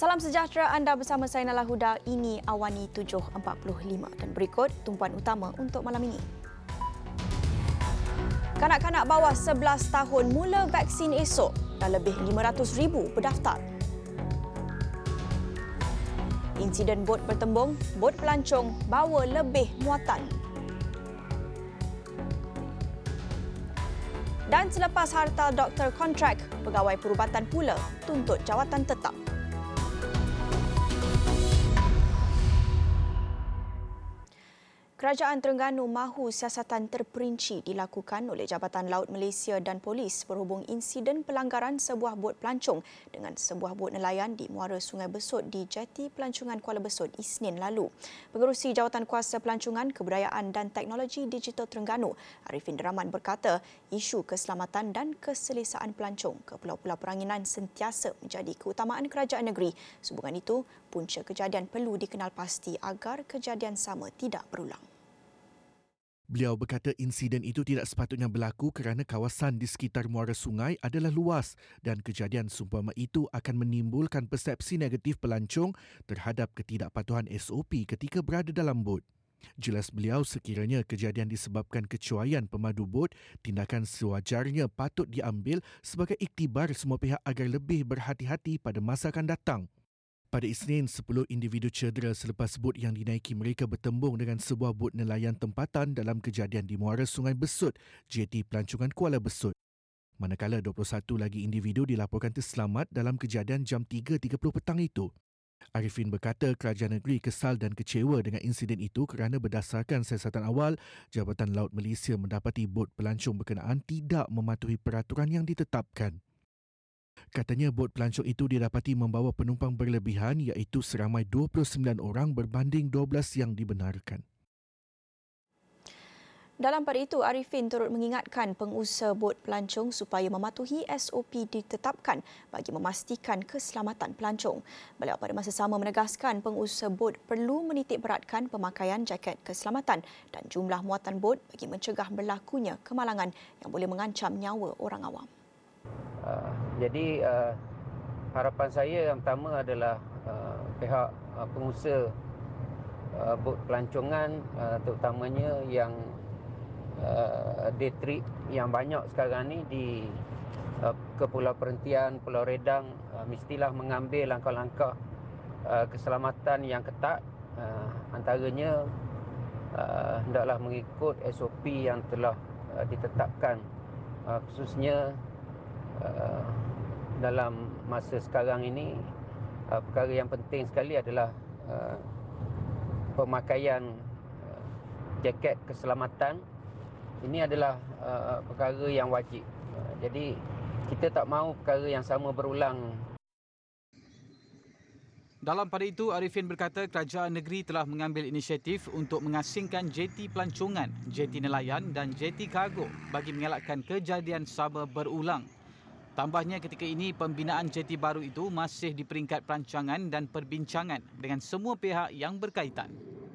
Salam sejahtera, anda bersama saya Nala Huda. Ini Awani 7.45 dan berikut tumpuan utama untuk malam ini. Kanak-kanak bawah 11 tahun mula vaksin esok dan lebih 500,000 berdaftar. Insiden bot bertembung, bot pelancong bawa lebih muatan. Dan selepas harta doktor kontrak, pegawai perubatan pula tuntut jawatan tetap. Kerajaan Terengganu mahu siasatan terperinci dilakukan oleh Jabatan Laut Malaysia dan Polis berhubung insiden pelanggaran sebuah bot pelancong dengan sebuah bot nelayan di muara Sungai Besut di Jeti Pelancongan Kuala Besut Isnin lalu. Pengerusi Jawatan Kuasa Pelancongan, Kebudayaan dan Teknologi Digital Terengganu, Arifin Rahman berkata, isu keselamatan dan keselesaan pelancong ke pulau-pulau Peranginan sentiasa menjadi keutamaan kerajaan negeri. Sehubungan itu, punca kejadian perlu dikenal pasti agar kejadian sama tidak berulang. Beliau berkata insiden itu tidak sepatutnya berlaku kerana kawasan di sekitar muara sungai adalah luas dan kejadian seumpama itu akan menimbulkan persepsi negatif pelancong terhadap ketidakpatuhan SOP ketika berada dalam bot. Jelas beliau sekiranya kejadian disebabkan kecuaian pemandu bot, tindakan sewajarnya patut diambil sebagai iktibar semua pihak agar lebih berhati-hati pada masa akan datang. Pada Isnin, 10 individu cedera selepas bot yang dinaiki mereka bertembung dengan sebuah bot nelayan tempatan dalam kejadian di muara Sungai Besut, Jeti Pelancongan Kuala Besut. Manakala 21 lagi individu dilaporkan terselamat dalam kejadian jam 3.30 petang itu. Arifin berkata kerajaan negeri kesal dan kecewa dengan insiden itu kerana berdasarkan siasatan awal, Jabatan Laut Malaysia mendapati bot pelancong berkenaan tidak mematuhi peraturan yang ditetapkan. Katanya bot pelancong itu didapati membawa penumpang berlebihan iaitu seramai 29 orang berbanding 12 yang dibenarkan. Dalam pada itu, Arifin turut mengingatkan pengusaha bot pelancong supaya mematuhi SOP ditetapkan bagi memastikan keselamatan pelancong. Beliau pada masa sama menegaskan pengusaha bot perlu menitik beratkan pemakaian jaket keselamatan dan jumlah muatan bot bagi mencegah berlakunya kemalangan yang boleh mengancam nyawa orang awam. Jadi harapan saya yang pertama adalah pihak pengusaha bot pelancongan terutamanya yang day trip yang banyak sekarang ni ke pulau perhentian, Pulau Redang mestilah mengambil langkah-langkah keselamatan yang ketat, antaranya hendaklah mengikut SOP yang telah ditetapkan, khususnya dalam masa sekarang ini perkara yang penting sekali adalah pemakaian jaket keselamatan. Ini adalah perkara yang wajib. Jadi kita tak mahu perkara yang sama berulang. Dalam pada itu, Arifin berkata kerajaan negeri telah mengambil inisiatif untuk mengasingkan jeti pelancongan, jeti nelayan dan jeti kargo bagi mengelakkan kejadian sama berulang. Tambahnya ketika ini pembinaan jeti baru itu masih di peringkat perancangan dan perbincangan dengan semua pihak yang berkaitan.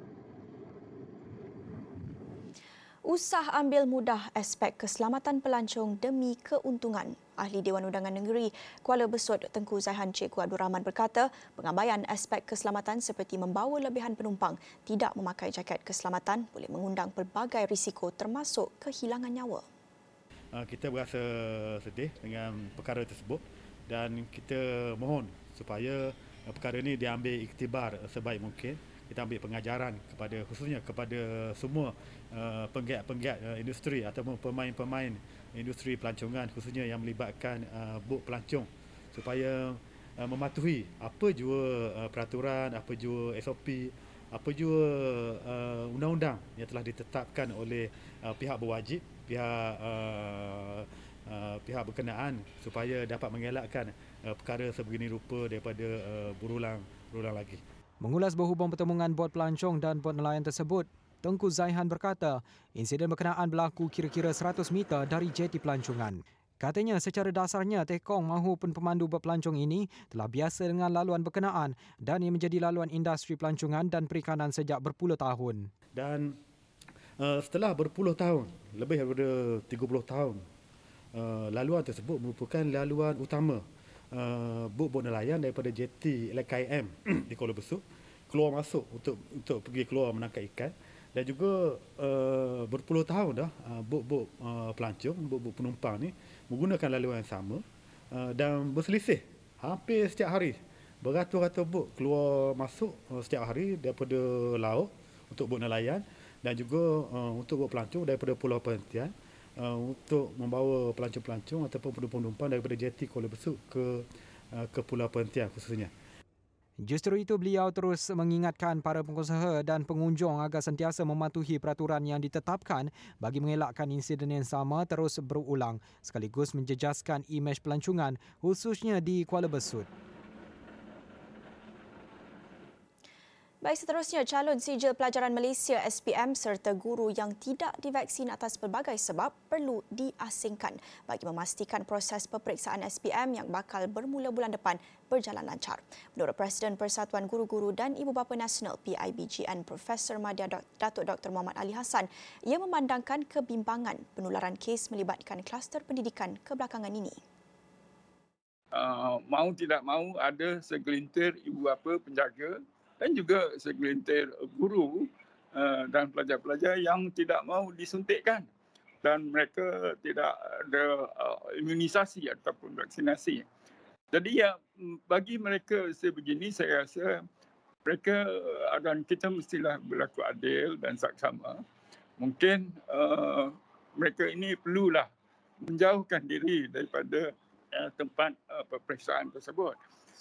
Usah ambil mudah aspek keselamatan pelancong demi keuntungan. Ahli Dewan Undangan Negeri Kuala Besut Tengku Zaihan Cikgu Abdul Rahman berkata pengabaian aspek keselamatan seperti membawa lebihan penumpang, tidak memakai jaket keselamatan boleh mengundang pelbagai risiko termasuk kehilangan nyawa. Kita berasa sedih dengan perkara tersebut dan kita mohon supaya perkara ini diambil iktibar sebaik mungkin. Kita ambil pengajaran khususnya kepada semua penggiat-penggiat industri ataupun pemain-pemain industri pelancongan khususnya yang melibatkan bot pelancong supaya mematuhi apa jua peraturan, apa jua SOP, apa jua undang-undang yang telah ditetapkan oleh pihak berwajib, pihak berkenaan supaya dapat mengelakkan perkara sebegini rupa daripada berulang lagi. Mengulas berhubung pertemuan bot pelancong dan bot nelayan tersebut, Tengku Zaihan berkata insiden berkenaan berlaku kira-kira 100 meter dari jeti pelancongan. Katanya secara dasarnya tekong mahupun pemandu bot pelancong ini telah biasa dengan laluan berkenaan dan ia menjadi laluan industri pelancongan dan perikanan sejak berpuluh tahun. Dan setelah berpuluh tahun, lebih daripada 30 tahun, laluan tersebut merupakan laluan utama bot nelayan daripada JT LKM di Kuala Besut keluar masuk untuk pergi keluar menangkap ikan, dan juga berpuluh tahun dah bot-bot pelancong, bot-bot penumpang ni menggunakan laluan yang sama dan berselisih hampir setiap hari. Beratus-ratus bot keluar masuk setiap hari daripada laut untuk bot nelayan dan juga untuk bot pelancong daripada pulau perhentian untuk membawa pelancong-pelancong ataupun penumpang daripada JT Kuala Besut ke pulau perhentian khususnya. Justru itu, beliau terus mengingatkan para pengusaha dan pengunjung agar sentiasa mematuhi peraturan yang ditetapkan bagi mengelakkan insiden yang sama terus berulang, sekaligus menjejaskan imej pelancongan khususnya di Kuala Besut. Baik, seterusnya, calon sijil pelajaran Malaysia SPM serta guru yang tidak divaksin atas pelbagai sebab perlu diasingkan bagi memastikan proses peperiksaan SPM yang bakal bermula bulan depan berjalan lancar. Menurut Presiden Persatuan Guru-Guru dan Ibu Bapa Nasional PIBGN Profesor Madya Datuk Dr. Muhammad Ali Hassan, ia memandangkan kebimbangan penularan kes melibatkan kluster pendidikan kebelakangan ini. Mau tidak mau ada segelintir ibu bapa penjaga dan juga segelintir guru dan pelajar-pelajar yang tidak mahu disuntikkan dan mereka tidak ada imunisasi ataupun vaksinasi. Jadi bagi mereka sebegini, saya rasa mereka dan kita mestilah berlaku adil dan saksama. Mungkin mereka ini perlulah menjauhkan diri daripada tempat peperiksaan tersebut.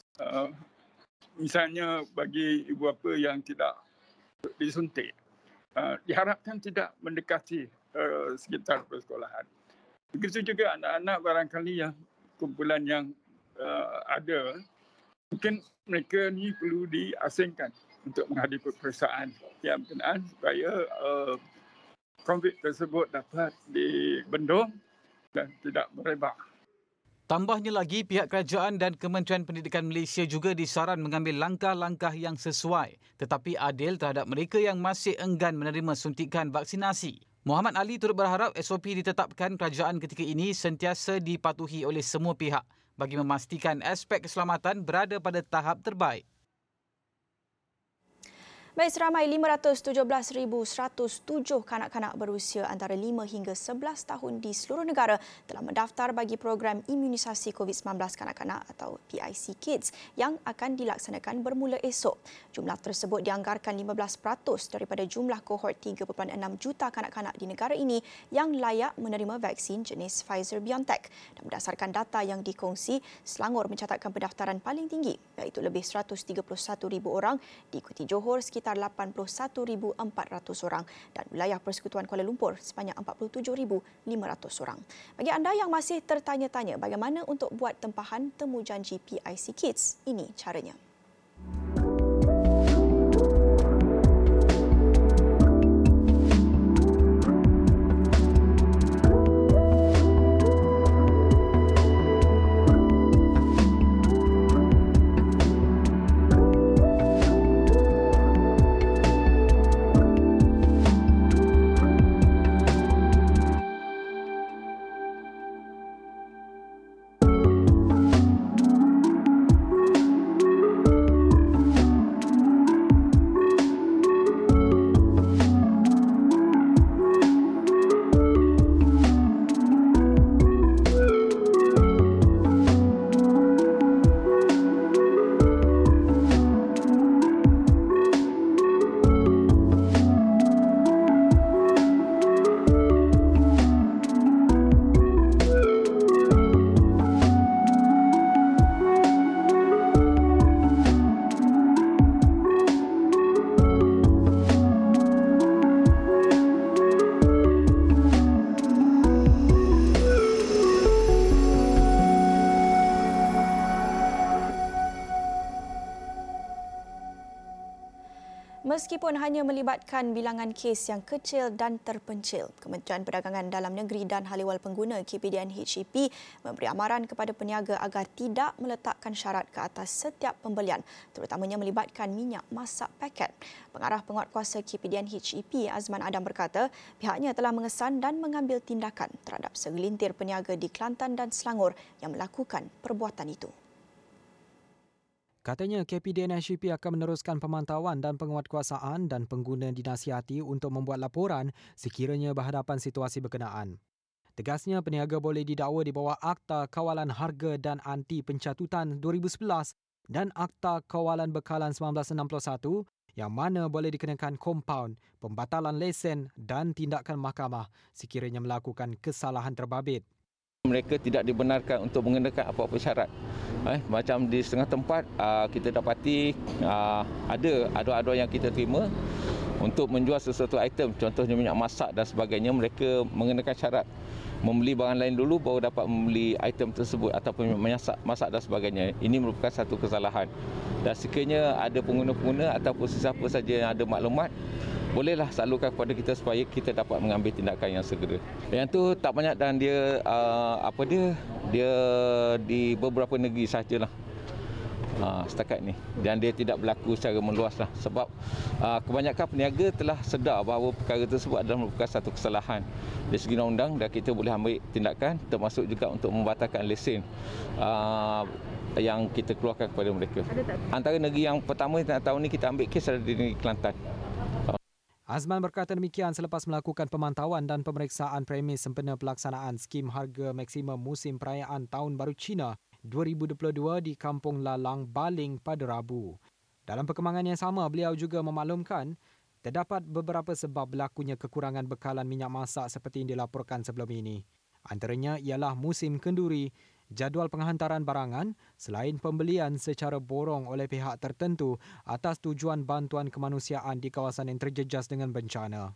Misalnya bagi ibu bapa yang tidak disuntik, diharapkan tidak mendekati sekitar persekolahan. Begitu juga anak-anak barangkali yang kumpulan yang ada, mungkin mereka ni perlu diasingkan untuk menghadiri peperiksaan yang berkenaan supaya COVID tersebut dapat dibendung dan tidak merebak. Tambahnya lagi, pihak kerajaan dan Kementerian Pendidikan Malaysia juga disaran mengambil langkah-langkah yang sesuai tetapi adil terhadap mereka yang masih enggan menerima suntikan vaksinasi. Muhammad Ali turut berharap SOP ditetapkan kerajaan ketika ini sentiasa dipatuhi oleh semua pihak bagi memastikan aspek keselamatan berada pada tahap terbaik. Baik, seramai 517,107 kanak-kanak berusia antara 5 hingga 11 tahun di seluruh negara telah mendaftar bagi program imunisasi COVID-19 kanak-kanak atau PIC Kids yang akan dilaksanakan bermula esok. Jumlah tersebut dianggarkan 15% daripada jumlah kohort 3.6 juta kanak-kanak di negara ini yang layak menerima vaksin jenis Pfizer-BioNTech. Dan berdasarkan data yang dikongsi, Selangor mencatatkan pendaftaran paling tinggi iaitu lebih 131,000 orang, diikuti Johor sekitar 81,400 orang dan wilayah Persekutuan Kuala Lumpur sebanyak 47,500 orang. Bagi anda yang masih tertanya-tanya bagaimana untuk buat tempahan temujanji PIC Kids, ini caranya. Meskipun hanya melibatkan bilangan kes yang kecil dan terpencil, Kementerian Perdagangan Dalam Negeri dan Hal Ehwal Pengguna KPDN HEP memberi amaran kepada peniaga agar tidak meletakkan syarat ke atas setiap pembelian, terutamanya melibatkan minyak masak paket. Pengarah Penguatkuasa KPDN HEP Azman Adam berkata, pihaknya telah mengesan dan mengambil tindakan terhadap segelintir peniaga di Kelantan dan Selangor yang melakukan perbuatan itu. Katanya KPDNSHP akan meneruskan pemantauan dan penguatkuasaan dan pengguna dinasihati untuk membuat laporan sekiranya berhadapan situasi berkenaan. Tegasnya, peniaga boleh didakwa di bawah Akta Kawalan Harga dan Anti Pencatutan 2011 dan Akta Kawalan Bekalan 1961 yang mana boleh dikenakan kompaun, pembatalan lesen dan tindakan mahkamah sekiranya melakukan kesalahan terbabit. Mereka tidak dibenarkan untuk mengenakan apa-apa syarat. Macam di setengah tempat kita dapati ada adu-adu yang kita terima untuk menjual sesuatu item, contohnya minyak masak dan sebagainya, mereka mengenakan syarat membeli barang lain dulu baru dapat membeli item tersebut ataupun masak dan sebagainya. Ini merupakan satu kesalahan. Dan sekiranya ada pengguna-pengguna ataupun sesiapa saja yang ada maklumat, bolehlah salurkan kepada kita supaya kita dapat mengambil tindakan yang segera. Yang tu tak banyak dan dia dia di beberapa negeri sahajalah. Setakat ni, dan dia tidak berlaku secara meluaslah sebab kebanyakan peniaga telah sedar bahawa perkara tersebut adalah merupakan satu kesalahan dari segi undang-undang dan kita boleh ambil tindakan termasuk juga untuk membatalkan lesen yang kita keluarkan kepada mereka. Antara negeri yang pertama tahun ni kita ambil kes adalah di negeri Kelantan. Azman berkata demikian selepas melakukan pemantauan dan pemeriksaan premis sempena pelaksanaan skim harga maksimum musim perayaan Tahun Baru Cina 2022 di Kampung Lalang, Baling pada Rabu. Dalam perkembangan yang sama, beliau juga memaklumkan terdapat beberapa sebab berlakunya kekurangan bekalan minyak masak seperti yang dilaporkan sebelum ini. Antaranya ialah musim kenduri, jadual penghantaran barangan selain pembelian secara borong oleh pihak tertentu atas tujuan bantuan kemanusiaan di kawasan yang terjejas dengan bencana.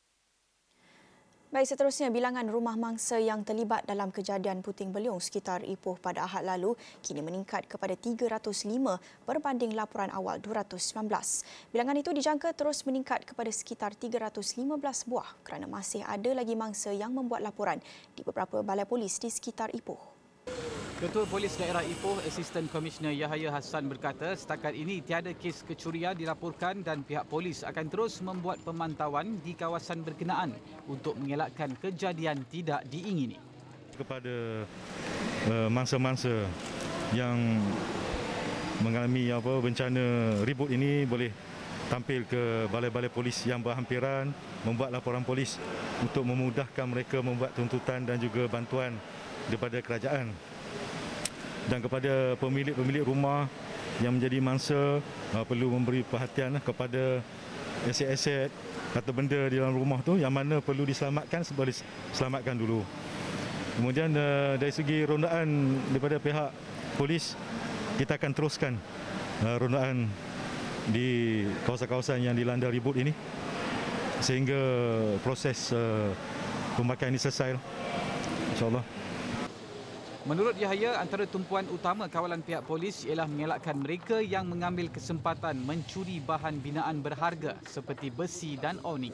Baik, seterusnya, bilangan rumah mangsa yang terlibat dalam kejadian puting beliung sekitar Ipoh pada Ahad lalu kini meningkat kepada 305 berbanding laporan awal 219. Bilangan itu dijangka terus meningkat kepada sekitar 315 buah kerana masih ada lagi mangsa yang membuat laporan di beberapa balai polis di sekitar Ipoh. Ketua Polis Daerah Ipoh, Asisten Komisioner Yahaya Hassan berkata setakat ini tiada kes kecurian dilaporkan dan pihak polis akan terus membuat pemantauan di kawasan berkenaan untuk mengelakkan kejadian tidak diingini. Kepada mangsa-mangsa yang mengalami bencana ribut ini boleh tampil ke balai-balai polis yang berhampiran membuat laporan polis untuk memudahkan mereka membuat tuntutan dan juga bantuan daripada kerajaan. Dan kepada pemilik-pemilik rumah yang menjadi mangsa perlu memberi perhatian kepada aset-aset atau benda di dalam rumah tu yang mana perlu diselamatkan, boleh selamatkan dulu. Kemudian dari segi rondaan daripada pihak polis, kita akan teruskan rondaan di kawasan-kawasan yang dilanda ribut ini sehingga proses pembakaran ini selesai, insya-Allah. Menurut Yahaya, antara tumpuan utama kawalan pihak polis ialah mengelakkan mereka yang mengambil kesempatan mencuri bahan binaan berharga seperti besi dan awning.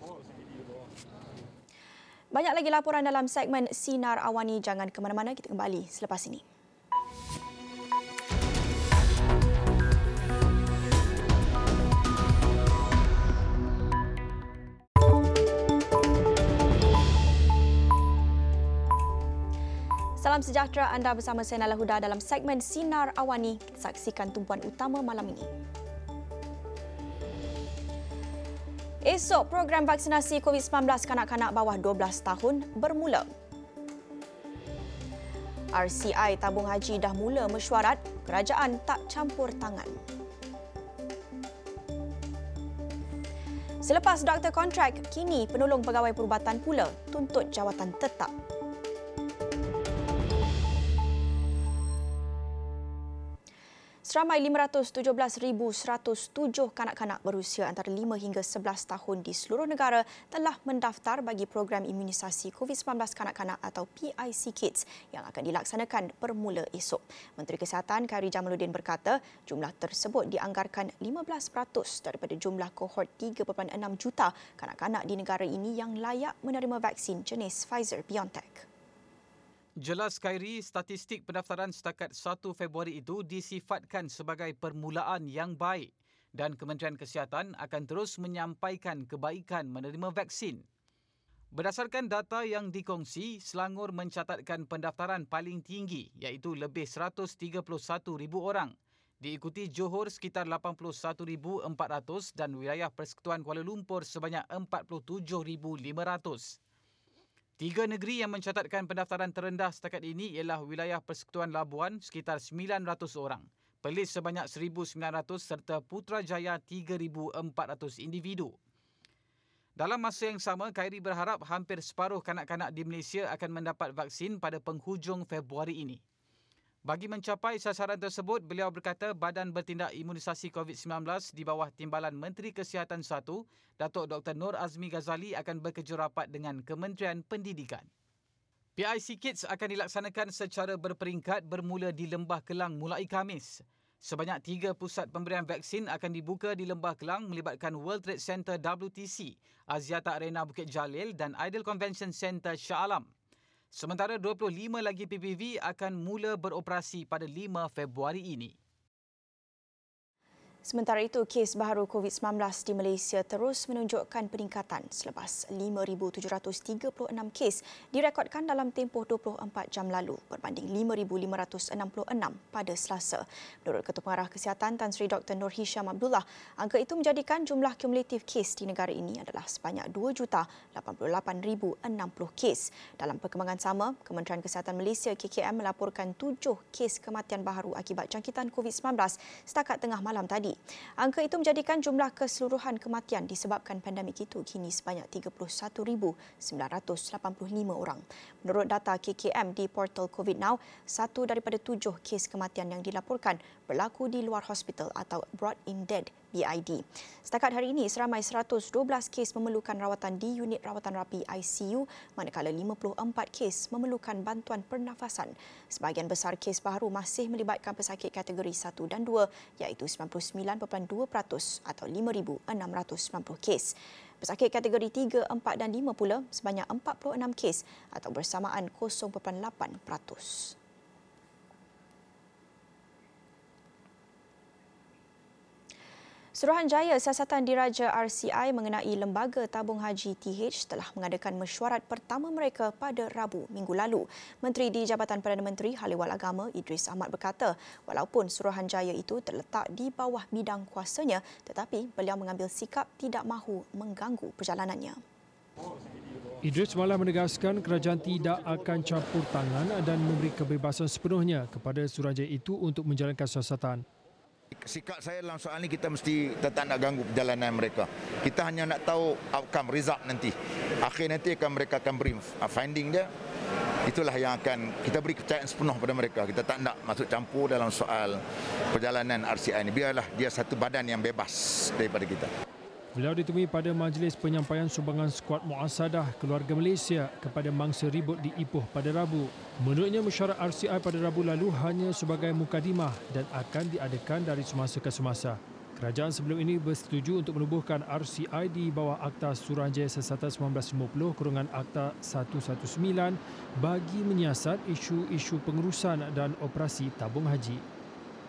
Banyak lagi laporan dalam segmen Sinar Awani. Jangan ke mana-mana, kita kembali selepas ini. Salam sejahtera, anda bersama saya Nala Huda dalam segmen Sinar Awani. Saksikan tumpuan utama malam ini. Esok, program vaksinasi COVID-19 kanak-kanak bawah 12 tahun bermula. RCI tabung haji dah mula mesyuarat, kerajaan tak campur tangan. Selepas doktor kontrak, kini penolong pegawai perubatan pula tuntut jawatan tetap. Seramai 517,107 kanak-kanak berusia antara 5 hingga 11 tahun di seluruh negara telah mendaftar bagi program imunisasi COVID-19 kanak-kanak atau PIC Kids yang akan dilaksanakan bermula esok. Menteri Kesihatan Khairy Jamaluddin berkata jumlah tersebut dianggarkan 15% daripada jumlah kohort 3.6 juta kanak-kanak di negara ini yang layak menerima vaksin jenis Pfizer-BioNTech. Jelas Khairy, statistik pendaftaran setakat 1 Februari itu disifatkan sebagai permulaan yang baik dan Kementerian Kesihatan akan terus menyampaikan kebaikan menerima vaksin. Berdasarkan data yang dikongsi, Selangor mencatatkan pendaftaran paling tinggi iaitu lebih 131,000 orang. Diikuti Johor sekitar 81,400 dan wilayah Persekutuan Kuala Lumpur sebanyak 47,500. 3 negeri yang mencatatkan pendaftaran terendah setakat ini ialah wilayah Persekutuan Labuan sekitar 900 orang, Perlis sebanyak 1,900 serta Putrajaya 3,400 individu. Dalam masa yang sama, Khairi berharap hampir separuh kanak-kanak di Malaysia akan mendapat vaksin pada penghujung Februari ini. Bagi mencapai sasaran tersebut, beliau berkata Badan Bertindak Imunisasi COVID-19 di bawah Timbalan Menteri Kesihatan 1, Datuk Dr. Nur Azmi Ghazali akan bekerja rapat dengan Kementerian Pendidikan. PIC Kids akan dilaksanakan secara berperingkat bermula di Lembah Kelang mulai Khamis. Sebanyak 3 pusat pemberian vaksin akan dibuka di Lembah Kelang melibatkan World Trade Center WTC, Axiata Arena Bukit Jalil dan Ideal Convention Center Shah Alam. Sementara 25 lagi PPV akan mula beroperasi pada 5 Februari ini. Sementara itu, kes baharu COVID-19 di Malaysia terus menunjukkan peningkatan selepas 5,736 kes direkodkan dalam tempoh 24 jam lalu berbanding 5,566 pada Selasa. Menurut Ketua Pengarah Kesihatan Tan Sri Dr. Nur Hisham Abdullah, angka itu menjadikan jumlah kumulatif kes di negara ini adalah sebanyak 2,088,060 kes. Dalam perkembangan sama, Kementerian Kesihatan Malaysia KKM melaporkan 7 kes kematian baharu akibat jangkitan COVID-19 setakat tengah malam tadi. Angka itu menjadikan jumlah keseluruhan kematian disebabkan pandemik itu kini sebanyak 31,985 orang. Menurut data KKM di portal COVID Now, 1 daripada 7 kes kematian yang dilaporkan berlaku di luar hospital atau brought in dead BID. Setakat hari ini, seramai 112 kes memerlukan rawatan di unit rawatan rapi ICU, manakala 54 kes memerlukan bantuan pernafasan. Sebahagian besar kes baharu masih melibatkan pesakit kategori 1 dan 2, iaitu 99.2% atau 5,690 kes. Pesakit kategori 3, 4 dan 5 pula sebanyak 46 kes atau bersamaan 0.8%. Suruhanjaya Siasatan Diraja RCI mengenai Lembaga Tabung Haji TH telah mengadakan mesyuarat pertama mereka pada Rabu minggu lalu. Menteri di Jabatan Perdana Menteri Hal-Ehwal Agama Idris Ahmad berkata, walaupun Suruhanjaya itu terletak di bawah bidang kuasanya, tetapi beliau mengambil sikap tidak mahu mengganggu perjalanannya. Idris malah menegaskan kerajaan tidak akan campur tangan dan memberi kebebasan sepenuhnya kepada Suruhanjaya itu untuk menjalankan siasatan. Sikap saya dalam soal ini, kita mesti tetap nak ganggu perjalanan mereka. Kita hanya nak tahu outcome, result nanti. Akhir nanti mereka akan beri finding dia. Itulah yang akan kita beri kepercayaan sepenuh pada mereka. Kita tak nak masuk campur dalam soal perjalanan RCI ini. Biarlah dia satu badan yang bebas daripada kita. Beliau ditemui pada majlis penyampaian sumbangan skuad Muasadah Keluarga Malaysia kepada mangsa ribut di Ipoh pada Rabu. Menurutnya, mesyuarat RCI pada Rabu lalu hanya sebagai mukadimah dan akan diadakan dari semasa ke semasa. Kerajaan sebelum ini bersetuju untuk menubuhkan RCI di bawah Akta Suruhanjaya Siasatan 1950 / Akta 119 bagi menyiasat isu-isu pengurusan dan operasi tabung haji.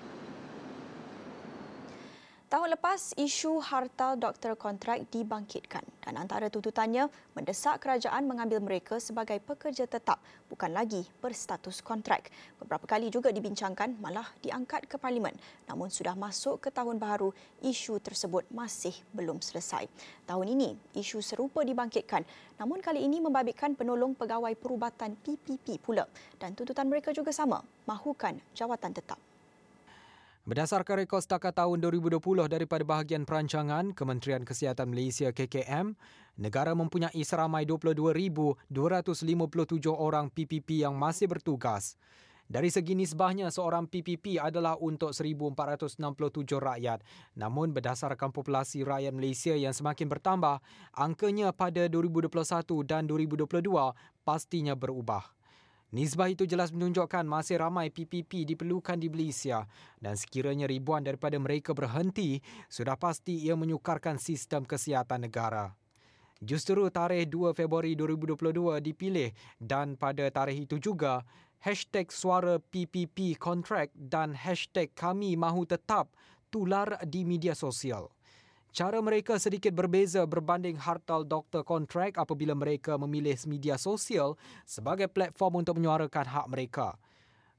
Tahun lepas, isu harta doktor kontrak dibangkitkan dan antara tuntutannya mendesak kerajaan mengambil mereka sebagai pekerja tetap, bukan lagi berstatus kontrak. Beberapa kali juga dibincangkan, malah diangkat ke Parlimen. Namun sudah masuk ke tahun baharu, isu tersebut masih belum selesai. Tahun ini, isu serupa dibangkitkan, namun kali ini membabitkan penolong pegawai perubatan PPP pula. Dan tuntutan mereka juga sama, mahukan jawatan tetap. Berdasarkan rekod setakat tahun 2020 daripada bahagian perancangan Kementerian Kesihatan Malaysia KKM, negara mempunyai seramai 22,257 orang PPP yang masih bertugas. Dari segi nisbahnya, seorang PPP adalah untuk 1,467 rakyat. Namun berdasarkan populasi rakyat Malaysia yang semakin bertambah, angkanya pada 2021 dan 2022 pastinya berubah. Nisbah itu jelas menunjukkan masih ramai PPP diperlukan di Malaysia dan sekiranya ribuan daripada mereka berhenti, sudah pasti ia menyukarkan sistem kesihatan negara. Justru tarikh 2 Februari 2022 dipilih dan pada tarikh itu juga #suara PPP kontrak dan #kami mahu tetap tular di media sosial. Cara mereka sedikit berbeza berbanding hartal doktor kontrak apabila mereka memilih media sosial sebagai platform untuk menyuarakan hak mereka.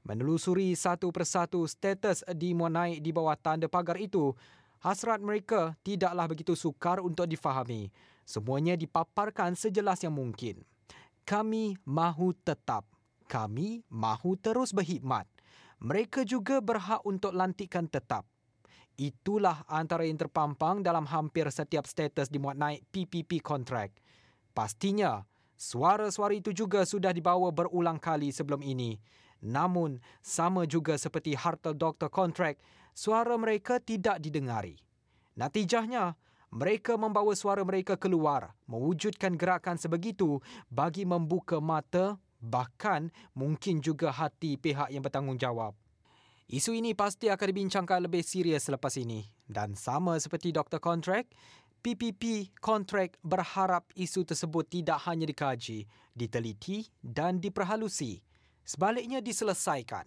Menelusuri satu persatu status dimuat naik di bawah tanda pagar itu, hasrat mereka tidaklah begitu sukar untuk difahami. Semuanya dipaparkan sejelas yang mungkin. Kami mahu tetap. Kami mahu terus berkhidmat. Mereka juga berhak untuk lantikan tetap. Itulah antara yang terpampang dalam hampir setiap status dimuat naik PPP kontrak. Pastinya, suara-suara itu juga sudah dibawa berulang kali sebelum ini. Namun, sama juga seperti harta doktor kontrak, suara mereka tidak didengari. Natijahnya, mereka membawa suara mereka keluar, mewujudkan gerakan sebegitu bagi membuka mata, bahkan mungkin juga hati pihak yang bertanggungjawab. Isu ini pasti akan dibincangkan lebih serius selepas ini. Dan sama seperti doktor kontrak, PPP kontrak berharap isu tersebut tidak hanya dikaji, diteliti dan diperhalusi. Sebaliknya diselesaikan.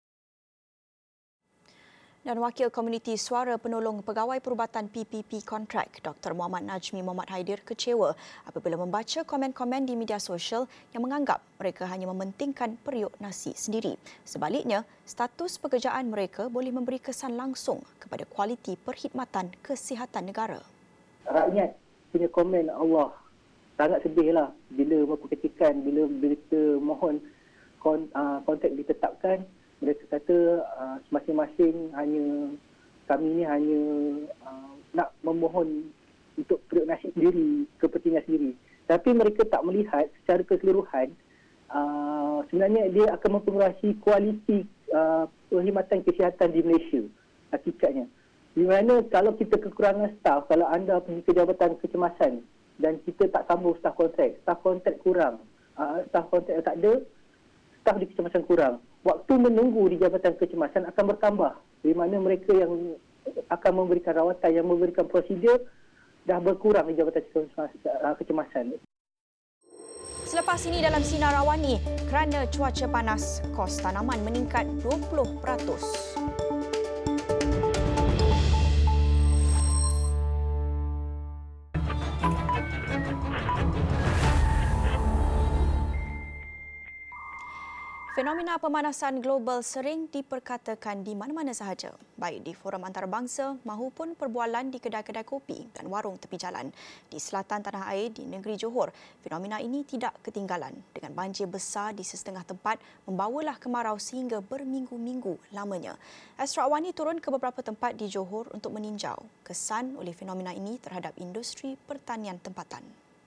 Dan Wakil Komuniti Suara Penolong Pegawai Perubatan PPP kontrak, Dr. Muhammad Najmi Muhammad Haidir kecewa apabila membaca komen-komen di media sosial yang menganggap mereka hanya mementingkan periuk nasi sendiri. Sebaliknya, status pekerjaan mereka boleh memberi kesan langsung kepada kualiti perkhidmatan kesihatan negara. Rakyat punya komen, Allah, sangat sedihlah bila beberapa ketikan, bila berita mohon kontrak ditetapkan, mereka kata masing-masing kami ni hanya nak memohon untuk periuk nasi sendiri, kepentingan sendiri. Tapi mereka tak melihat secara keseluruhan sebenarnya dia akan mempengaruhi kualiti perkhidmatan kesihatan di Malaysia hakikatnya. Di mana kalau kita kekurangan staf, kalau anda pergi ke Jabatan Kecemasan dan kita tak sambung staf kontrak kurang, staf kontrak tak ada, staf di kecemasan kurang. Waktu menunggu di Jabatan Kecemasan akan bertambah. Di mana mereka yang akan memberikan rawatan, yang memberikan prosedur dah berkurang di Jabatan Kecemasan. Selepas ini dalam Sinar Awani, kerana cuaca panas, kos tanaman meningkat 20%. Fenomena pemanasan global sering diperkatakan di mana-mana sahaja, baik di forum antarabangsa mahupun perbualan di kedai-kedai kopi dan warung tepi jalan. Di selatan tanah air di negeri Johor, fenomena ini tidak ketinggalan dengan banjir besar di sesetengah tempat membawalah kemarau sehingga berminggu-minggu lamanya. Astro Awani turun ke beberapa tempat di Johor untuk meninjau kesan oleh fenomena ini terhadap industri pertanian tempatan.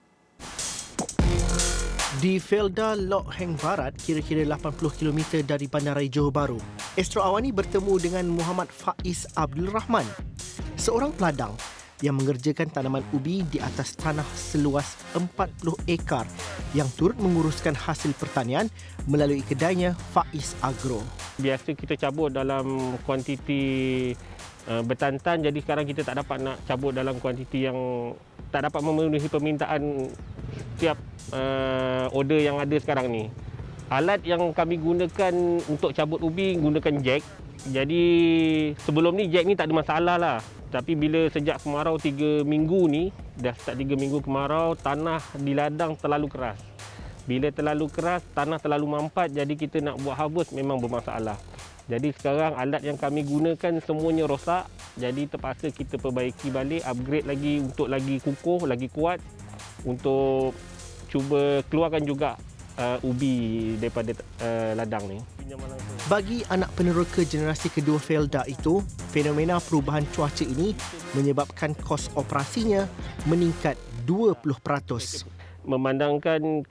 Di Felda Lok Heng Barat, kira-kira 80 km dari Bandaraya Johor Bahru, Astro Awani bertemu dengan Muhammad Faiz Abdul Rahman, seorang peladang yang mengerjakan tanaman ubi di atas tanah seluas 40 ekar yang turut menguruskan hasil pertanian melalui kedainya Faiz Agro. Biasa kita cabut dalam kuantiti bertantan, jadi sekarang kita tak dapat nak cabut dalam kuantiti yang tak dapat memenuhi permintaan setiap order yang ada sekarang ni. Alat yang kami gunakan untuk cabut ubi gunakan jack. Jadi sebelum ni jack ni tak ada masalah lah. Tapi bila sejak kemarau 3 minggu ni, dah start 3 minggu kemarau, tanah di ladang terlalu keras. Bila terlalu keras, tanah terlalu mampat, jadi kita nak buat harvest memang bermasalah. Jadi sekarang alat yang kami gunakan semuanya rosak. Jadi terpaksa kita perbaiki balik, upgrade lagi untuk lagi kukuh, lagi kuat untuk cuba keluarkan juga ubi daripada ladang ni. Bagi anak peneroka generasi kedua Felda itu, fenomena perubahan cuaca ini menyebabkan kos operasinya meningkat 20%. Memandangkan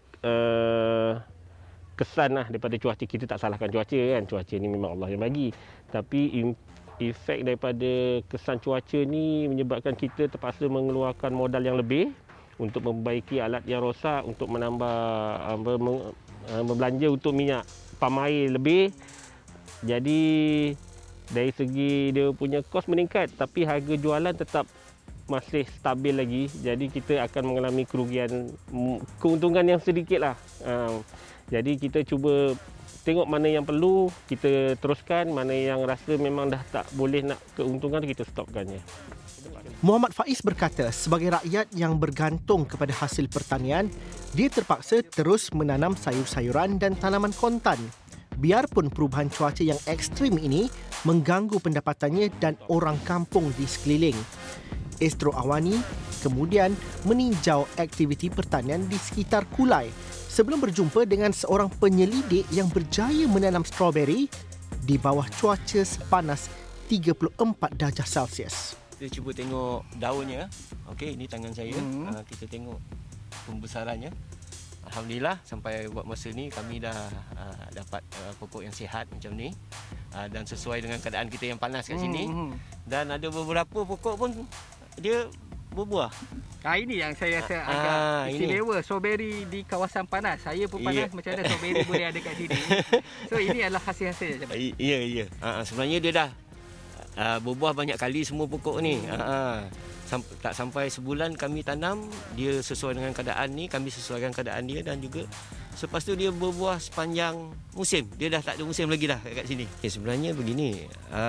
kesan lah daripada cuaca, kita tak salahkan cuaca kan, cuaca ni memang Allah yang bagi. Tapi efek daripada kesan cuaca ni menyebabkan kita terpaksa mengeluarkan modal yang lebih untuk memperbaiki alat yang rosak, untuk menambah membelanja untuk minyak pam air lebih. Jadi dari segi dia punya kos meningkat, tapi harga jualan tetap masih stabil lagi. Jadi kita akan mengalami keuntungan yang sedikit lah. Jadi kita cuba tengok mana yang perlu kita teruskan, mana yang rasa memang dah tak boleh nak keuntungan kita stopkan je. Muhammad Faiz berkata, sebagai rakyat yang bergantung kepada hasil pertanian, dia terpaksa terus menanam sayur-sayuran dan tanaman kontan. biarpun perubahan cuaca yang ekstrim ini mengganggu pendapatannya dan orang kampung di sekeliling. Astro Awani kemudian meninjau aktiviti pertanian di sekitar Kulai sebelum berjumpa dengan seorang penyelidik yang berjaya menanam stroberi di bawah cuaca sepanas 34 darjah Celsius. Kita cuba tengok daunnya. Okey, ini tangan saya. Kita tengok pembesarannya. Alhamdulillah sampai buat masa ni kami dah dapat pokok yang sihat macam ni dan sesuai dengan keadaan kita yang panas kat sini. Dan ada beberapa pokok pun dia berbuah. Ini yang saya rasa agak istimewa, strawberry di kawasan panas. Saya pun panas, macam mana strawberry boleh ada kat sini. So ini adalah hasil-hasil. Ya. Sebenarnya dia dah berbuah banyak kali semua pokok ni. Tak sampai sebulan kami tanam, dia sesuai dengan keadaan ni, kami sesuaikan keadaan dia dan juga selepas tu dia berbuah sepanjang musim. Dia dah tak ada musim lagi dah kat sini. Sebenarnya begini,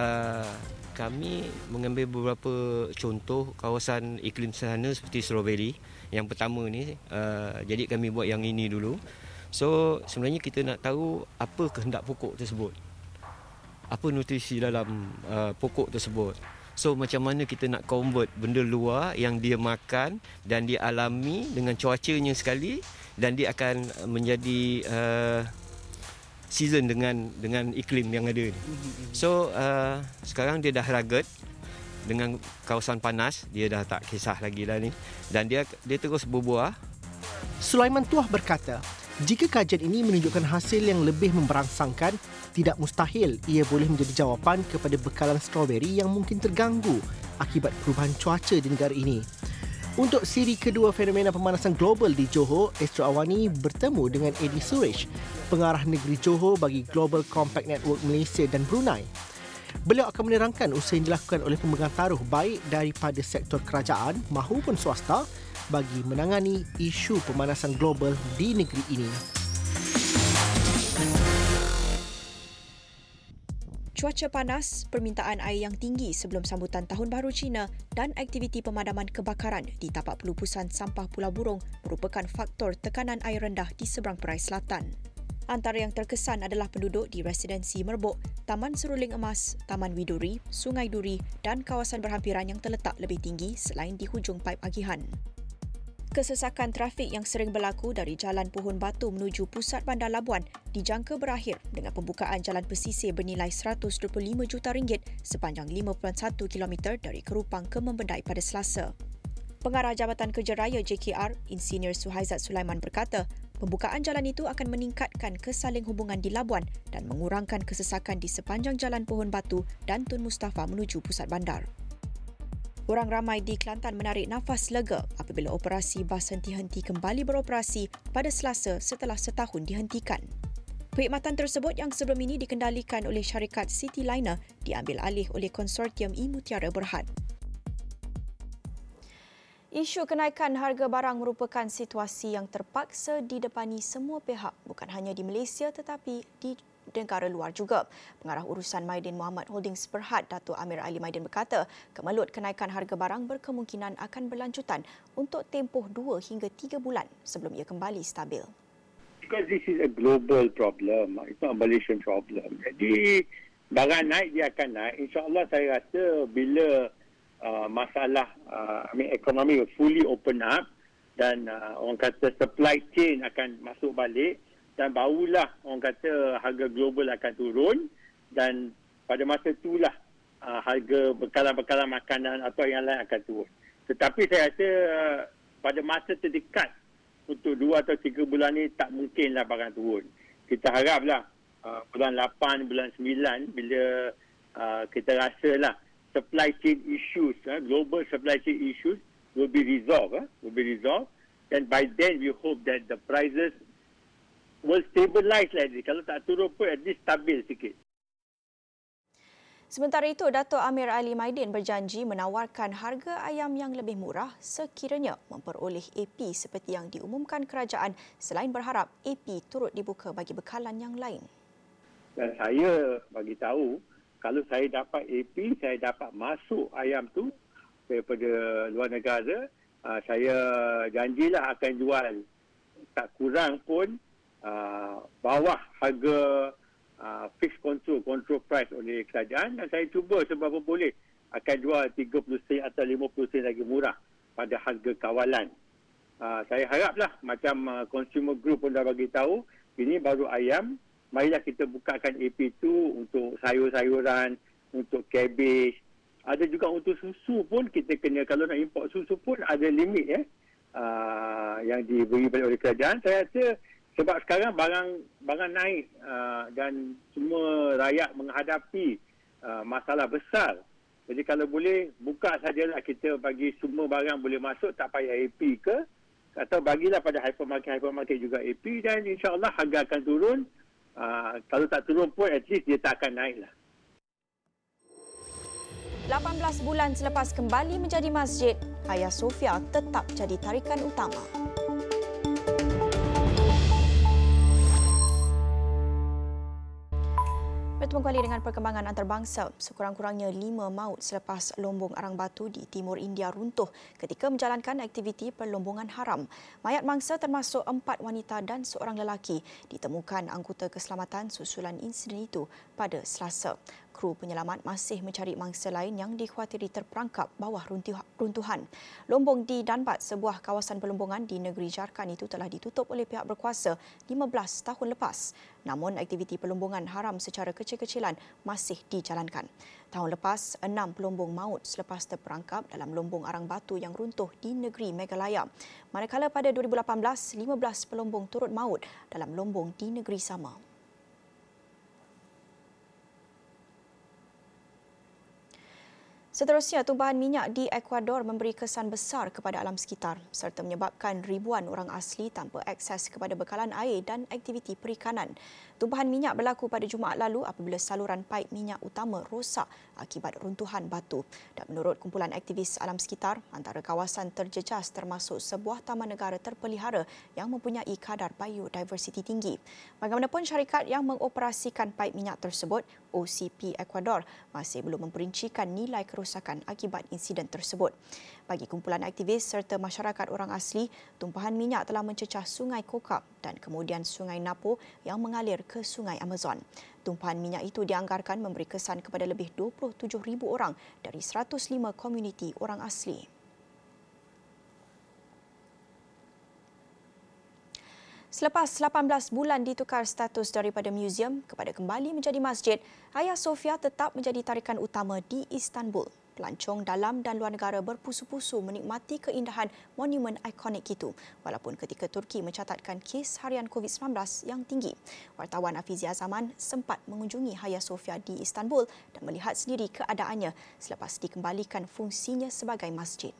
kami mengambil beberapa contoh kawasan iklim sana seperti strawberry. Yang pertama ni, jadi kami buat yang ini dulu. So sebenarnya kita nak tahu apa kehendak pokok tersebut. Apa nutrisi dalam pokok tersebut. So macam mana kita nak convert benda luar yang dia makan dan dia alami dengan cuacanya sekali dan dia akan menjadi season dengan iklim yang ada ni. So sekarang dia dah rugged dengan kawasan panas, dia dah tak kisah lagi dah ni dan dia terus berbuah. Sulaiman Tuah berkata, jika kajian ini menunjukkan hasil yang lebih memberangsangkan, tidak mustahil ia boleh menjadi jawapan kepada bekalan stroberi yang mungkin terganggu akibat perubahan cuaca di negara ini. Untuk siri kedua fenomena pemanasan global di Johor, Astro Awani bertemu dengan Eddie Suresh, pengarah negeri Johor bagi Global Compact Network Malaysia dan Brunei. Beliau akan menerangkan usaha yang dilakukan oleh pemegang taruh baik daripada sektor kerajaan maupun swasta bagi menangani isu pemanasan global di negeri ini. Cuaca panas, permintaan air yang tinggi sebelum sambutan Tahun Baru Cina dan aktiviti pemadaman kebakaran di tapak pelupusan sampah Pulau Burung merupakan faktor tekanan air rendah di seberang perai selatan. Antara yang terkesan adalah penduduk di Residensi Merbok, Taman Seruling Emas, Taman Widuri, Sungai Duri dan kawasan berhampiran yang terletak lebih tinggi selain di hujung paip agihan. Kesesakan trafik yang sering berlaku dari Jalan Pohon Batu menuju pusat Bandar Labuan dijangka berakhir dengan pembukaan jalan pesisir bernilai RM125 juta sepanjang 5.1 km dari Kerupang ke Membendai pada Selasa. Pengarah Jabatan Kerja Raya JKR, Insinyur Suhaizat Sulaiman berkata, pembukaan jalan itu akan meningkatkan kesaling hubungan di Labuan dan mengurangkan kesesakan di sepanjang Jalan Pohon Batu dan Tun Mustafa menuju pusat bandar. Orang ramai di Kelantan menarik nafas lega apabila operasi bas henti-henti kembali beroperasi pada Selasa setelah setahun dihentikan. Perkhidmatan tersebut yang sebelum ini dikendalikan oleh syarikat Cityliner diambil alih oleh konsortium E-Mutiara Berhad. Isu kenaikan harga barang merupakan situasi yang terpaksa didepani semua pihak, bukan hanya di Malaysia tetapi di negara luar juga. Pengarah urusan Maidin Muhammad Holdings Berhad, Datuk Amir Ali Maidin berkata, kemelut kenaikan harga barang berkemungkinan akan berlanjutan untuk tempoh 2 hingga 3 bulan sebelum ia kembali stabil. Because this is a global problem, it's not a Malaysian problem. Jadi barang naik, dia akan naik. InsyaAllah saya rasa bila masalah ekonomi fully open up dan orang kata supply chain akan masuk balik, dan barulah orang kata harga global akan turun dan pada masa itulah harga bekalan-bekalan makanan atau yang lain akan turun. Tetapi saya rasa pada masa terdekat untuk 2 atau 3 bulan ni tak mungkinlah barang turun. Kita haraplah bulan 8, bulan 9 bila kita rasalah supply chain issues, global supply chain issues will be resolved. And by then we hope that the prices will stabilize lagi. Kalau tak turun pun at least stabil sikit. Sementara itu, Datuk Amir Ali Maidin berjanji menawarkan harga ayam yang lebih murah sekiranya memperoleh AP seperti yang diumumkan kerajaan selain berharap AP turut dibuka bagi bekalan yang lain. Dan saya bagi tahu kalau saya dapat AP, saya dapat masuk ayam tu daripada luar negara, saya janjilah akan jual tak kurang pun bawah harga fixed control price oleh kerajaan, dan saya cuba seberapa boleh akan jual 30 sen atau 50 sen lagi murah pada harga kawalan. Saya haraplah macam consumer group pun dah bagi tahu, ini baru ayam, marilah kita bukakan AP2 untuk sayur-sayuran, untuk cabbage. Ada juga untuk susu pun kita kena, kalau nak import susu pun ada limit yang diberi oleh kerajaan. Saya rasa sebab sekarang barang naik dan semua rakyat menghadapi masalah besar. Jadi kalau boleh buka sajalah, kita bagi semua barang boleh masuk, tak payah AP ke, atau bagilah pada hypermarket juga AP, dan insya-Allah harga akan turun. Kalau tak turun pun at least dia tak akan naik lah. 18 bulan selepas kembali menjadi masjid, Hagia Sophia tetap jadi tarikan utama. Bertemu kembali dengan perkembangan antarabangsa. Sekurang-kurangnya 5 maut selepas lombong arang batu di timur India runtuh ketika menjalankan aktiviti perlombongan haram. Mayat mangsa termasuk 4 wanita dan seorang lelaki ditemukan anggota keselamatan susulan insiden itu pada Selasa. Kru penyelamat masih mencari mangsa lain yang dikhawatiri terperangkap bawah runtuhan. Lombong di Danbat, sebuah kawasan perlombongan di negeri Jharkhand itu telah ditutup oleh pihak berkuasa 15 tahun lepas. Namun aktiviti perlombongan haram secara kecil-kecilan masih dijalankan. Tahun lepas, 6 pelombong maut selepas terperangkap dalam lombong arang batu yang runtuh di negeri Meghalaya. Manakala pada 2018, 15 pelombong turut maut dalam lombong di negeri sama. Seterusnya, tumpahan minyak di Ecuador memberi kesan besar kepada alam sekitar serta menyebabkan ribuan orang asli tanpa akses kepada bekalan air dan aktiviti perikanan. Tumpahan minyak berlaku pada Jumaat lalu apabila saluran paip minyak utama rosak akibat runtuhan batu. Dan menurut kumpulan aktivis alam sekitar, antara kawasan terjejas termasuk sebuah taman negara terpelihara yang mempunyai kadar biodiversiti tinggi. Bagaimanapun, syarikat yang mengoperasikan paip minyak tersebut, OCP Ecuador, masih belum memperincikan nilai kerosakan akibat insiden tersebut. Bagi kumpulan aktivis serta masyarakat orang asli, tumpahan minyak telah mencecah Sungai Kokap dan kemudian Sungai Napo yang mengalir ke Sungai Amazon. Tumpahan minyak itu dianggarkan memberi kesan kepada lebih 27,000 orang dari 105 komuniti orang asli. Selepas 18 bulan ditukar status daripada muzium kepada kembali menjadi masjid, Hagia Sophia tetap menjadi tarikan utama di Istanbul. Pelancong dalam dan luar negara berpusu-pusu menikmati keindahan monumen ikonik itu, walaupun ketika Turki mencatatkan kes harian COVID-19 yang tinggi. Wartawan Afizia Zaman sempat mengunjungi Hagia Sophia di Istanbul dan melihat sendiri keadaannya selepas dikembalikan fungsinya sebagai masjid.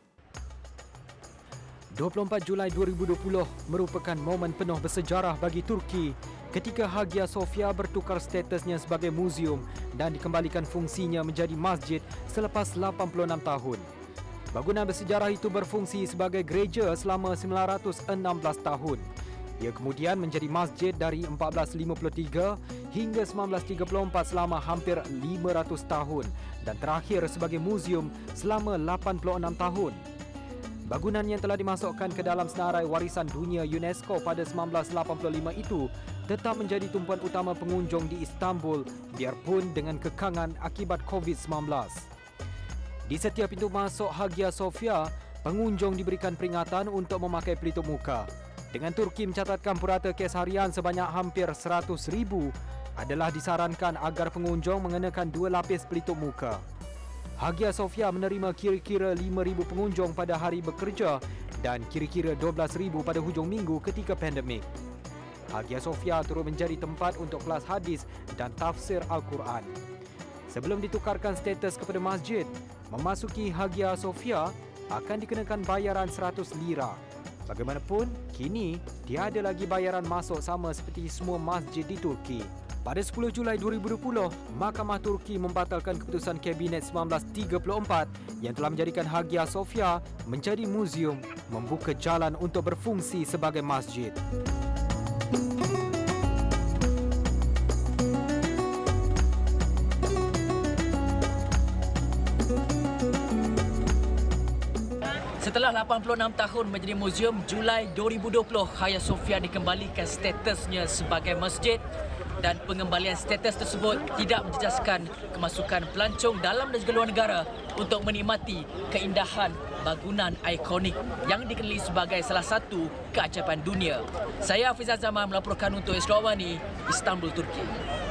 24 Julai 2020 merupakan momen penuh bersejarah bagi Turki ketika Hagia Sophia bertukar statusnya sebagai muzium dan dikembalikan fungsinya menjadi masjid selepas 86 tahun. Bangunan bersejarah itu berfungsi sebagai gereja selama 916 tahun. Ia kemudian menjadi masjid dari 1453 hingga 1934 selama hampir 500 tahun dan terakhir sebagai muzium selama 86 tahun. Bangunan yang telah dimasukkan ke dalam senarai warisan dunia UNESCO pada 1985 itu tetap menjadi tumpuan utama pengunjung di Istanbul biarpun dengan kekangan akibat COVID-19. Di setiap pintu masuk Hagia Sophia, pengunjung diberikan peringatan untuk memakai pelitup muka. Dengan Turki mencatatkan purata kes harian sebanyak hampir 100,000, adalah disarankan agar pengunjung mengenakan 2 lapis pelitup muka. Hagia Sophia menerima kira-kira 5,000 pengunjung pada hari bekerja dan kira-kira 12,000 pada hujung minggu ketika pandemik. Hagia Sophia turut menjadi tempat untuk kelas hadis dan tafsir Al-Quran. Sebelum ditukarkan status kepada masjid, memasuki Hagia Sophia akan dikenakan bayaran 100 lira. Bagaimanapun, kini tiada lagi bayaran masuk sama seperti semua masjid di Turki. Pada 10 Julai 2020, Mahkamah Turki membatalkan keputusan Kabinet 1934 yang telah menjadikan Hagia Sophia menjadi muzium, membuka jalan untuk berfungsi sebagai masjid. Setelah 86 tahun menjadi muzium, Julai 2020, Hagia Sophia dikembalikan statusnya sebagai masjid dan pengembalian status tersebut tidak menjejaskan kemasukan pelancong dalam dan juga luar negara untuk menikmati keindahan bangunan ikonik yang dikenali sebagai salah satu keajaiban dunia. Saya Hafiz Zaman melaporkan untuk Astro Awani, Istanbul, Turki.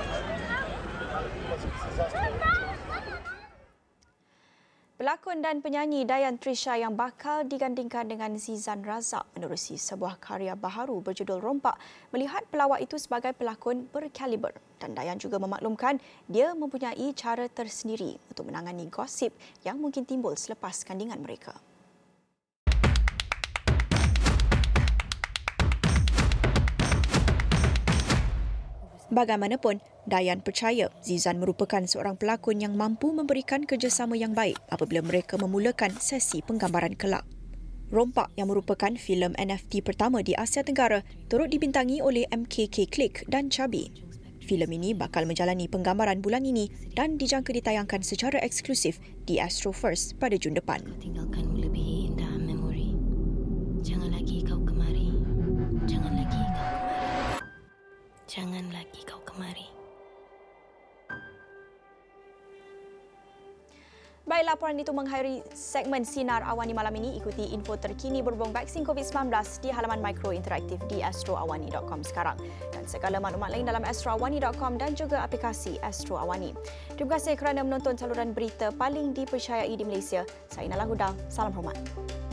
Pelakon dan penyanyi Dayan Trisha yang bakal digandingkan dengan Zizan Razak menerusi sebuah karya baharu berjudul Rompak melihat pelawak itu sebagai pelakon berkaliber, dan Dayan juga memaklumkan dia mempunyai cara tersendiri untuk menangani gosip yang mungkin timbul selepas kandingan mereka. Bagaimanapun, Dayan percaya Zizan merupakan seorang pelakon yang mampu memberikan kerjasama yang baik apabila mereka memulakan sesi penggambaran kelak. Rompak yang merupakan filem NFT pertama di Asia Tenggara turut dibintangi oleh MKK Click dan Chubby. Filem ini bakal menjalani penggambaran bulan ini dan dijangka ditayangkan secara eksklusif di Astro First pada Jun depan. Tinggalkan melebihi indah memori. Jangan lagi kau kemari. Jangan lagi kau kemari. Jangan lagi kau kemari. Baik, laporan itu mengakhiri segmen Sinar Awani malam ini. Ikuti info terkini berhubung vaksin COVID-19 di halaman Mikro Interaktif di astroawani.com sekarang. Dan segala maklumat lain dalam astroawani.com dan juga aplikasi Astro Awani. Terima kasih kerana menonton saluran berita paling dipercayai di Malaysia. Saya Nala Huda. Salam hormat.